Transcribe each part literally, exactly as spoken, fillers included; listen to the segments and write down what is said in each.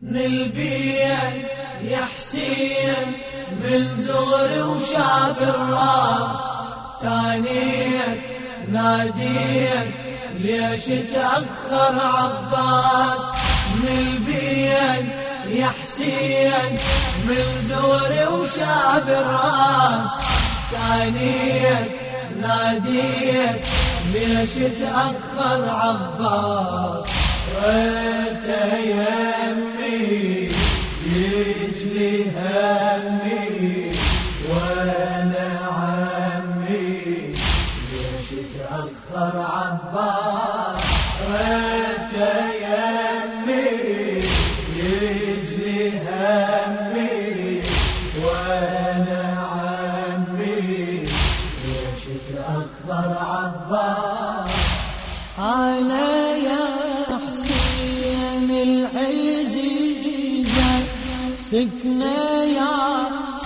نلبيك يا حسين من زغري وشاف الراس، تانيك ناديك ليش تأخر عباس. نلبيك يا حسين من زغري وشاف الراس، تانيك ناديك ليش تأخر عباس. ريت يمي يجلي همي وانا عمي ليش تأخر عباس. ريت يمي يجلي همي وانا عمي ليش تأخر عباس. أنا يا حسين العزيزة سكنة يا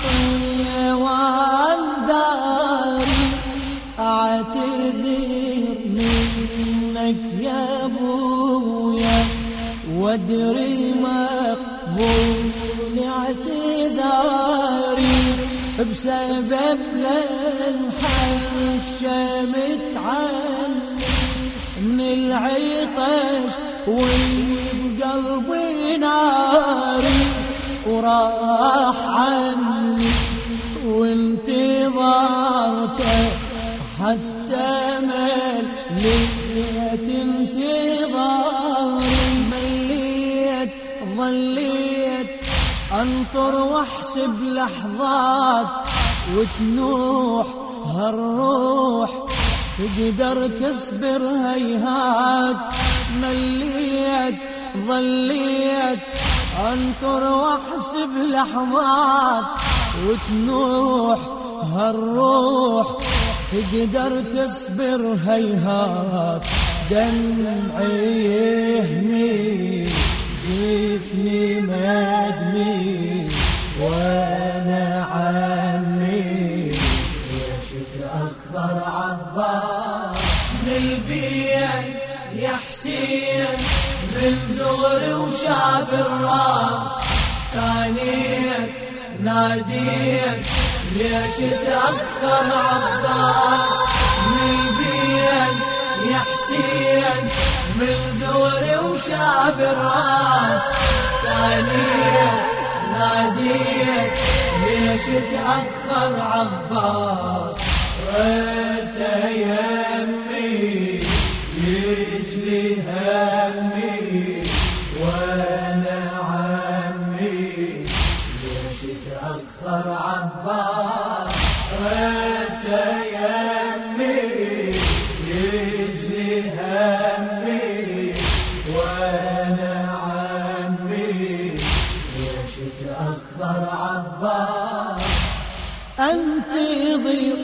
صيوان داري، أعتذر منك يا أبويا وادري مقبول اعتذاري، بسبب للحشمت عني من العطش وبقلبي ناري، وراح عني وانتظرته حتى مليت انتظاري. مليت ظليت انطر واحسب لحظات وتنوح هالروح تقدر تصبر هيهات. مليت ظليت انطر واحسب لحظات وتنوح هالروح تقدر تصبر هيهات. دمعي يهمي جفني مدمي وانا عمي ليش تأخر عباس. نلبيك يا حسين من زغري وشاف الراس، تانيك ناديك ليش تأخر عباس. نلبيك يا حسين من زغري وشاف الراس، تانيك ناديك ليش تأخر عباس. ريت يمي يجلي همي وانا عمي ليش تأخر عباس. ريت يمي يجلي همي وانا عمي ليش تأخر عباس. انتظر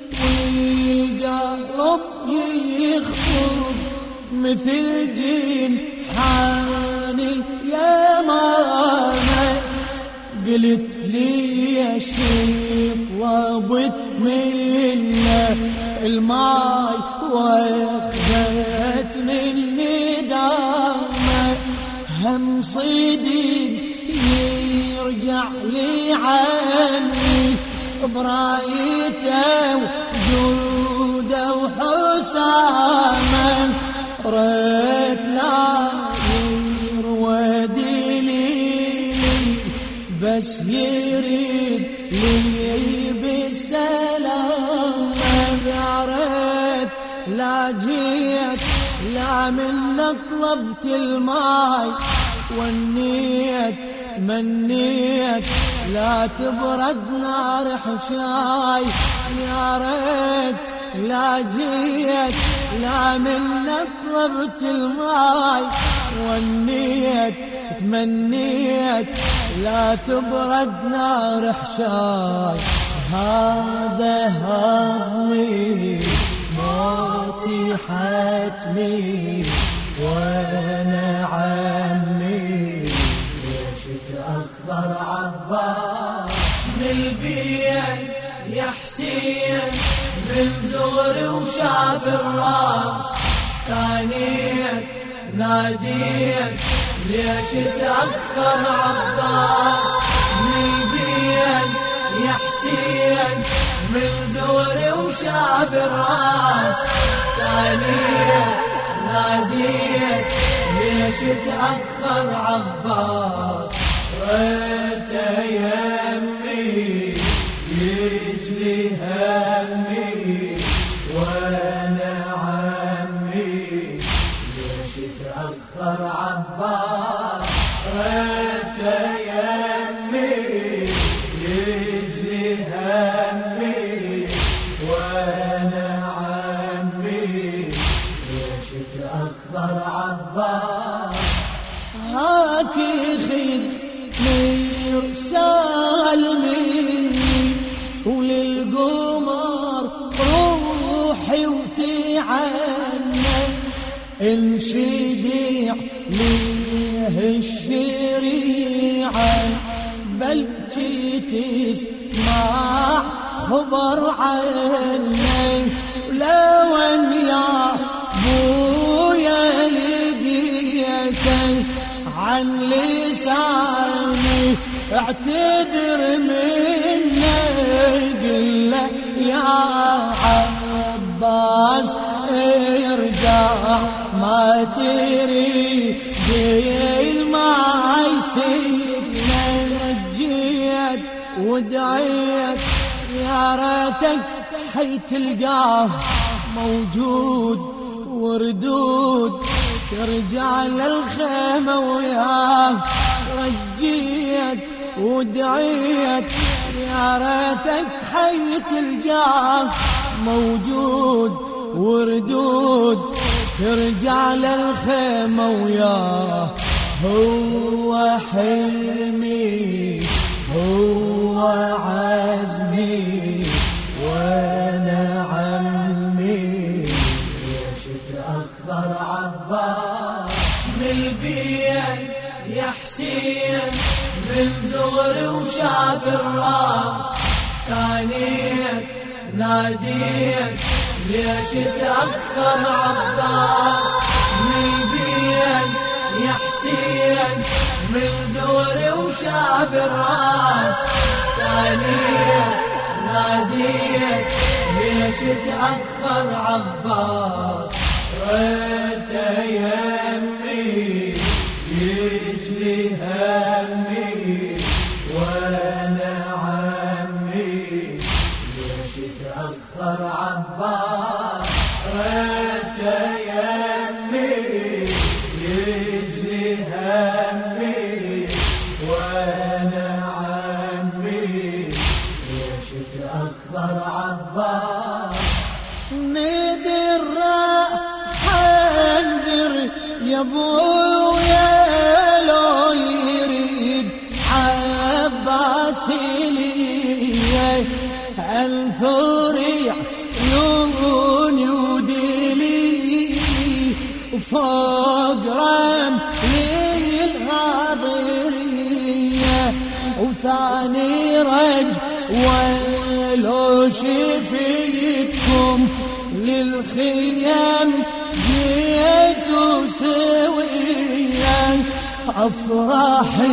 والقلب يخفض مثل جين حاني يا ماما، قلت لي يا شيخ وابت منه الماي واخذت مني دامه. هم صديق يرجع لي عني برايته وجوده وحسامه. ريت لا يروادي لي بس يريد لي بالسلام. يا ريت لا جيت لا من طلبت الماي والنيت تمنيت لا تبرد نار حشاي. يا ريت لا جيت لا من طلبت الماي والنيت تمنيت لا تبرد نار حشاي. هذا هضمي موتي حتمي وانا عمي ليش تأخر عباس. نلبيك يا حسين من زغري وشاف الراس، تانيك ناديك ليش تأخر عباس من بين يا حسين من زوري وشاف الراس ثانية ناديت ليش تأخر عباس ريت يمي يجلي همي وانا عمي ليش تأخر عباس ريت يمي يجلي همي وانا عمي ليش تأخر عباس هاك خذني رسال مني وللقمر روحي وتعنى انشدي ليه الشريعة بل تسمع خبر عني لو ان يا بويا لقيتك عن لساني اعتذر مني قل له يا عباس ارجع ما تريد ما يسيبنا رجيت ودعيت يا ريتك حي تلقاه موجود وردود ترجع للخيمة وياه رجيت ودعيت يا ريتك حي تلقاه موجود وردود ترجع للخيمة وياه هو حلمي هو عزمي وانا عمي ليش تأخر عباس من البيت يا حسين من زغري وشاف الراس ثانية ناديت ليش تأخر عباس من البيت يا حسين من زوري وشاف الراس ثانية ناديت ليش تأخر عباس ريت يمي يجلي همي وانا عمي ليش تأخر عباس ريت يمي يجلي همي وانا عمي ليش تأخر عباس نذر راح انذر يا ابويا لو يريد عباس لي انثر عيوني ودلي وفوق رملي الغاضرية وثاني رج ولو شفيتكم للخيام جيتوا سويا أفراحي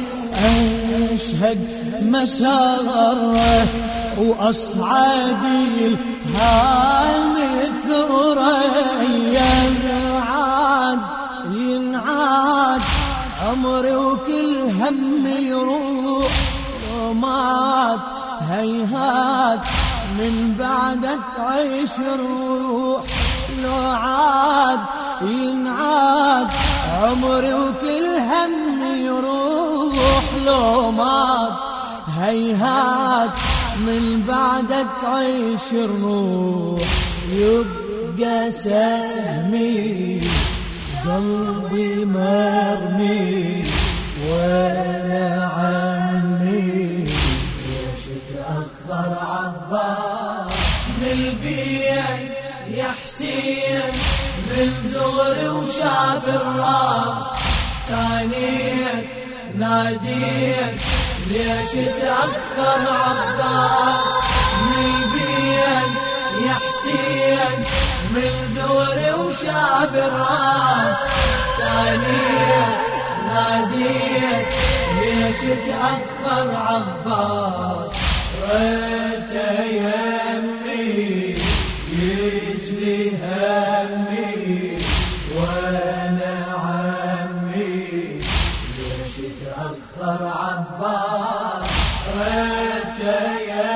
وأشهد مساره وأصعدي الهام الثريا ينعاد ينعاد عمري وكل هم يروح لو مات هيهات من بعد تعيش الروح لو عاد ينعاد عمري وكل هم يروح لو مات هيهات من بعد تعيش الروح يبقى سهمي قلبي مرمي وانا عمي ليش تأخر عباس من البيت يا حسين من زغري وشاف الراس ثانية ناديت ليش تأخر عباس من البيت يا حسين من زوري وشاف الراس ثانية ناديت ليش تأخر عباس ريت يمي يجلي همي وانا عمي ليش تأخر عباس ريت يمي